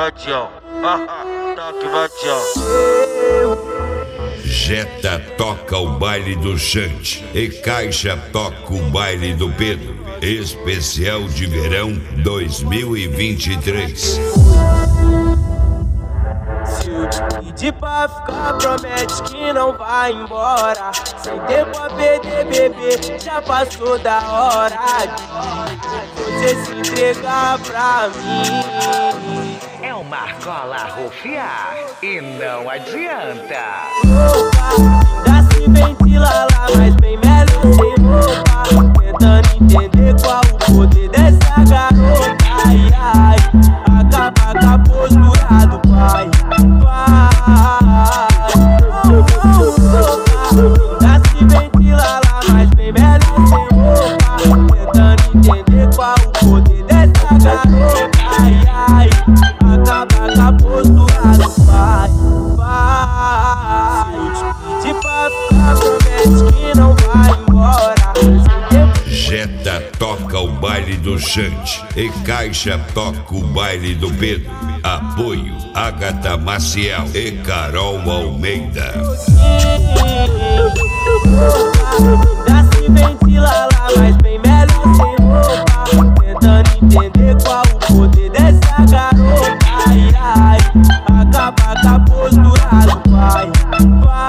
vadião. Toque vadião. Jetta toca o baile do Xande e Caixa toca o baile do Pedro. Especial de verão 2023. Se eu te pedir pra ficar, promete que não vai embora. Sem tempo a perder, bebê, já passou da hora de você se entregar pra mim. É uma argola rufiar e não adianta. Opa, ainda se ventila lá, mas bem melhor sem roupa. Tentando entender qual o poder dessa garota. Ai, ai, acaba com a postura do pai. Ainda se ventila lá, mas bem melhor sem roupa. Tentando entender qual o poder dessa garota. Ai, ai, acaba com a postura do pai. Se eu te pedir pra ficar, promete que não vai embora. Jetta toca o baile do Xande e Caixa toca o baile do Pedro. Apoio Agatha Maciel e Carol Almeida. Ainda se ventila lá, mas bem melhor sem roupa. Tentando entender qual o poder dessa garota. Ai, ai, acaba com a postura do pai.